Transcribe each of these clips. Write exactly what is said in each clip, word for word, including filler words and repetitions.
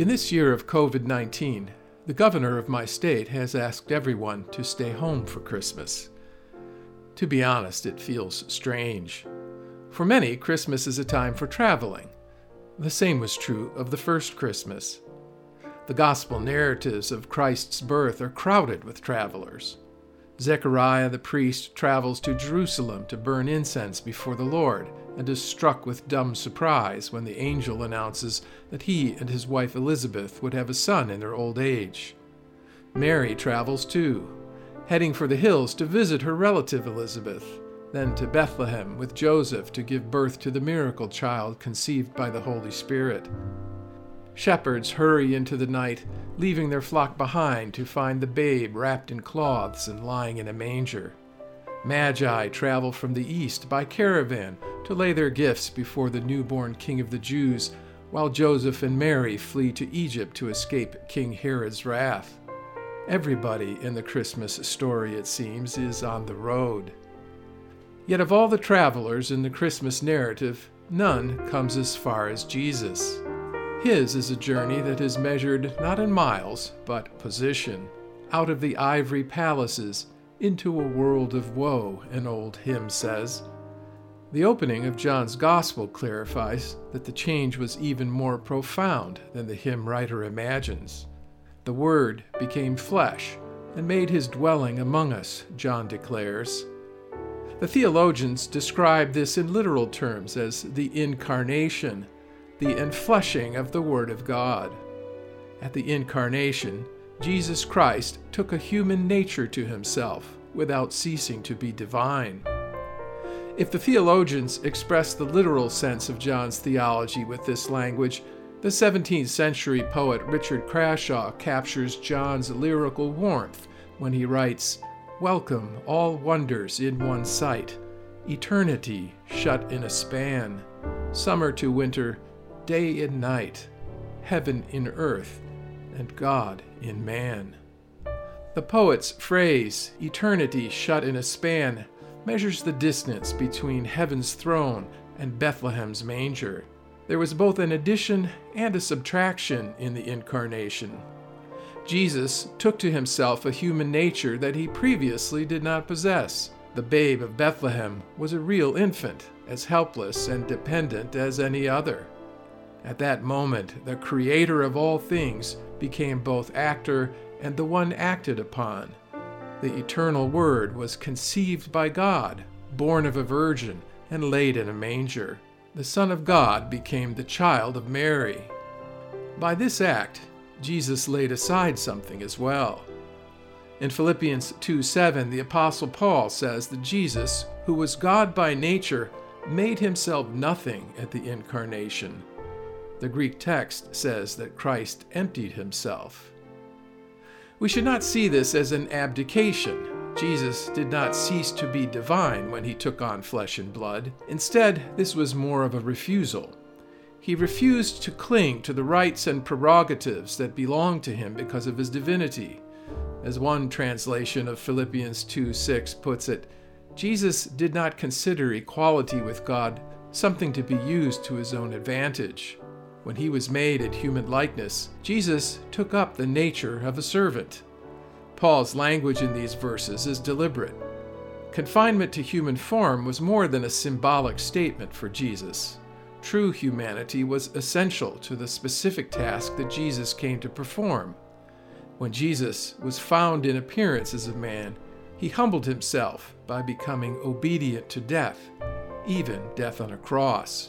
In this year of covid nineteen, the governor of my state has asked everyone to stay home for Christmas. To be honest, it feels strange. For many, Christmas is a time for traveling. The same was true of the first Christmas. The gospel narratives of Christ's birth are crowded with travelers. Zechariah the priest travels to Jerusalem to burn incense before the Lord, and is struck with dumb surprise when the angel announces that he and his wife Elizabeth would have a son in their old age. Mary travels too, heading for the hills to visit her relative Elizabeth, then to Bethlehem with Joseph to give birth to the miracle child conceived by the Holy Spirit. Shepherds hurry into the night, leaving their flock behind to find the babe wrapped in cloths and lying in a manger. Magi travel from the east by caravan to lay their gifts before the newborn King of the Jews, while Joseph and Mary flee to Egypt to escape King Herod's wrath. Everybody in the Christmas story, it seems, is on the road. Yet of all the travelers in the Christmas narrative, none comes as far as Jesus. His is a journey that is measured not in miles, but position, out of the ivory palaces into a world of woe, an old hymn says. The opening of John's Gospel clarifies that the change was even more profound than the hymn writer imagines. The Word became flesh and made his dwelling among us, John declares. The theologians describe this in literal terms as the incarnation, the enfleshing of the Word of God. At the incarnation, Jesus Christ took a human nature to himself without ceasing to be divine. If the theologians express the literal sense of John's theology with this language, the seventeenth century poet Richard Crashaw captures John's lyrical warmth when he writes, "Welcome all wonders in one sight, eternity shut in a span, summer to winter, day and night, heaven in earth, and God in man." The poet's phrase, eternity shut in a span, measures the distance between heaven's throne and Bethlehem's manger. There was both an addition and a subtraction in the incarnation. Jesus took to himself a human nature that he previously did not possess. The babe of Bethlehem was a real infant, as helpless and dependent as any other. At that moment, the creator of all things became both actor and the one acted upon. The eternal Word was conceived by God, born of a virgin, and laid in a manger. The Son of God became the child of Mary. By this act, Jesus laid aside something as well. In Philippians two seven, the Apostle Paul says that Jesus, who was God by nature, made himself nothing at the incarnation. The Greek text says that Christ emptied himself. We should not see this as an abdication. Jesus did not cease to be divine when he took on flesh and blood. Instead, this was more of a refusal. He refused to cling to the rights and prerogatives that belonged to him because of his divinity. As one translation of Philippians two six puts it, Jesus did not consider equality with God something to be used to his own advantage. When he was made in human likeness, Jesus took up the nature of a servant. Paul's language in these verses is deliberate. Confinement to human form was more than a symbolic statement for Jesus. True humanity was essential to the specific task that Jesus came to perform. When Jesus was found in appearance as a man, he humbled himself by becoming obedient to death, even death on a cross.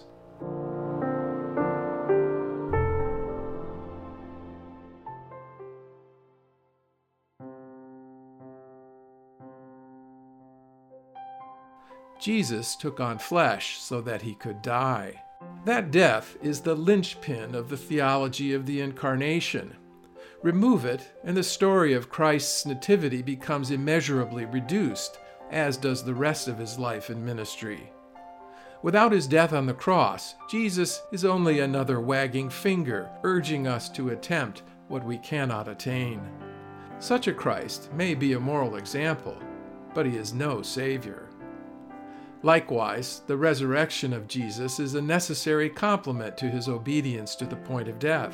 Jesus took on flesh so that he could die. That death is the linchpin of the theology of the Incarnation. Remove it, and the story of Christ's nativity becomes immeasurably reduced, as does the rest of his life and ministry. Without his death on the cross, Jesus is only another wagging finger urging us to attempt what we cannot attain. Such a Christ may be a moral example, but he is no Savior. Likewise, the resurrection of Jesus is a necessary complement to his obedience to the point of death.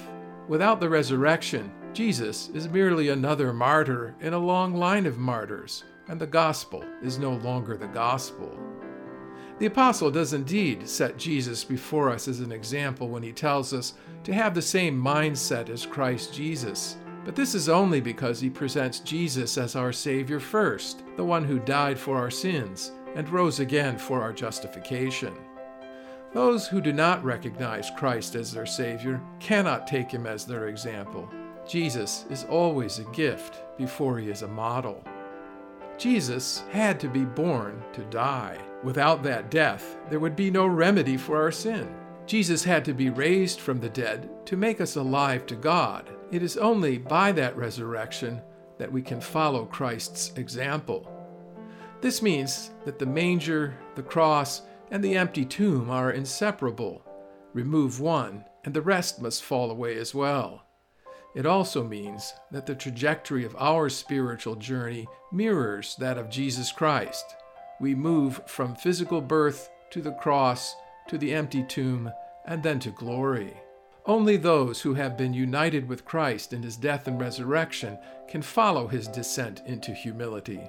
Without the resurrection, Jesus is merely another martyr in a long line of martyrs, and the gospel is no longer the gospel. The apostle does indeed set Jesus before us as an example when he tells us to have the same mindset as Christ Jesus. But this is only because he presents Jesus as our Savior first, the one who died for our sins and rose again for our justification. Those who do not recognize Christ as their Savior cannot take him as their example. Jesus is always a gift before he is a model. Jesus had to be born to die. Without that death, there would be no remedy for our sin. Jesus had to be raised from the dead to make us alive to God. It is only by that resurrection that we can follow Christ's example. This means that the manger, the cross, and the empty tomb are inseparable. Remove one, and the rest must fall away as well. It also means that the trajectory of our spiritual journey mirrors that of Jesus Christ. We move from physical birth to the cross, to the empty tomb, and then to glory. Only those who have been united with Christ in his death and resurrection can follow his descent into humility.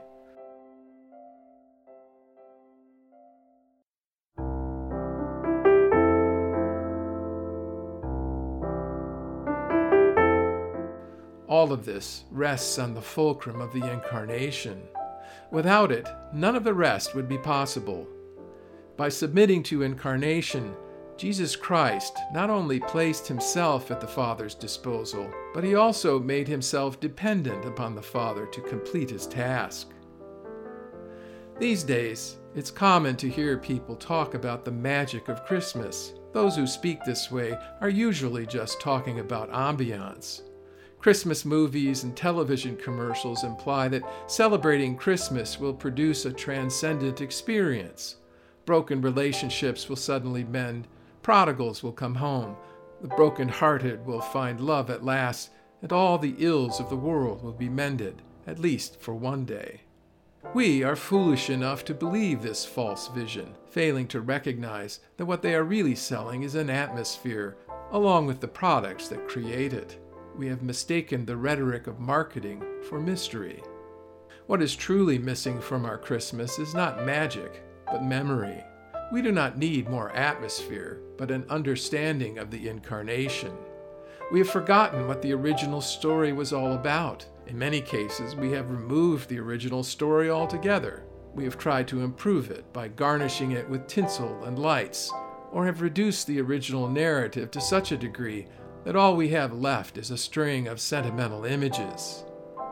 All of this rests on the fulcrum of the Incarnation. Without it, none of the rest would be possible. By submitting to incarnation, Jesus Christ not only placed himself at the Father's disposal, but he also made himself dependent upon the Father to complete his task. These days, it's common to hear people talk about the magic of Christmas. Those who speak this way are usually just talking about ambiance. Christmas movies and television commercials imply that celebrating Christmas will produce a transcendent experience. Broken relationships will suddenly mend, prodigals will come home, the broken-hearted will find love at last, and all the ills of the world will be mended, at least for one day. We are foolish enough to believe this false vision, failing to recognize that what they are really selling is an atmosphere, along with the products that create it. We have mistaken the rhetoric of marketing for mystery. What is truly missing from our Christmas is not magic, but memory. We do not need more atmosphere, but an understanding of the Incarnation. We have forgotten what the original story was all about. In many cases, we have removed the original story altogether. We have tried to improve it by garnishing it with tinsel and lights, or have reduced the original narrative to such a degree that all we have left is a string of sentimental images.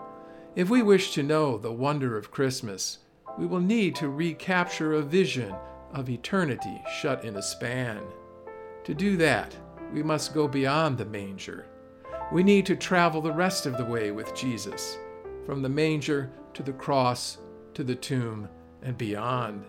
If we wish to know the wonder of Christmas, we will need to recapture a vision of eternity shut in a span. To do that, we must go beyond the manger. We need to travel the rest of the way with Jesus, from the manger to the cross to the tomb and beyond.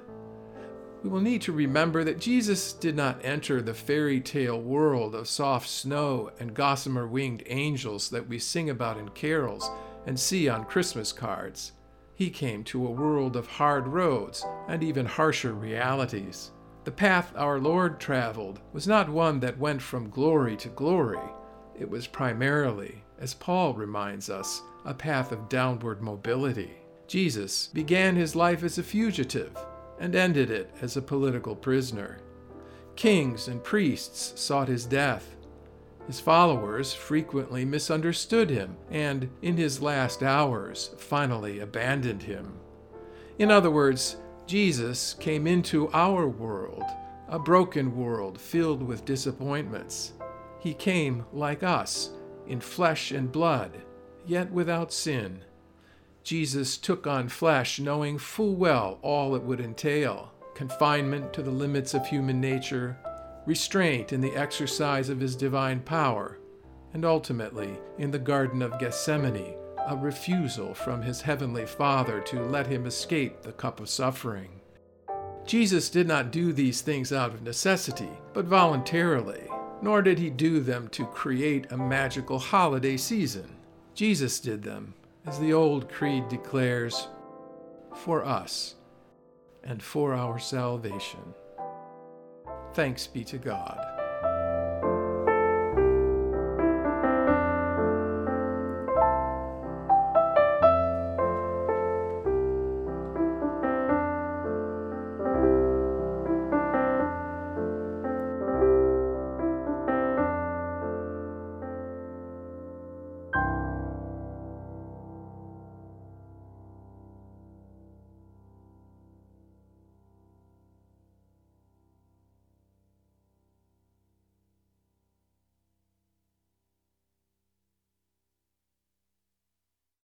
We will need to remember that Jesus did not enter the fairy tale world of soft snow and gossamer-winged angels that we sing about in carols and see on Christmas cards. He came to a world of hard roads and even harsher realities. The path our Lord traveled was not one that went from glory to glory. It was primarily, as Paul reminds us, a path of downward mobility. Jesus began his life as a fugitive and ended it as a political prisoner. Kings and priests sought his death. His followers frequently misunderstood him and, in his last hours, finally abandoned him. In other words, Jesus came into our world, a broken world filled with disappointments. He came like us, in flesh and blood, yet without sin. Jesus took on flesh knowing full well all it would entail: confinement to the limits of human nature, restraint in the exercise of his divine power, and ultimately, in the Garden of Gethsemane, a refusal from his heavenly Father to let him escape the cup of suffering. Jesus did not do these things out of necessity, but voluntarily, nor did he do them to create a magical holiday season. Jesus did them, as the old creed declares, for us and for our salvation. Thanks be to God.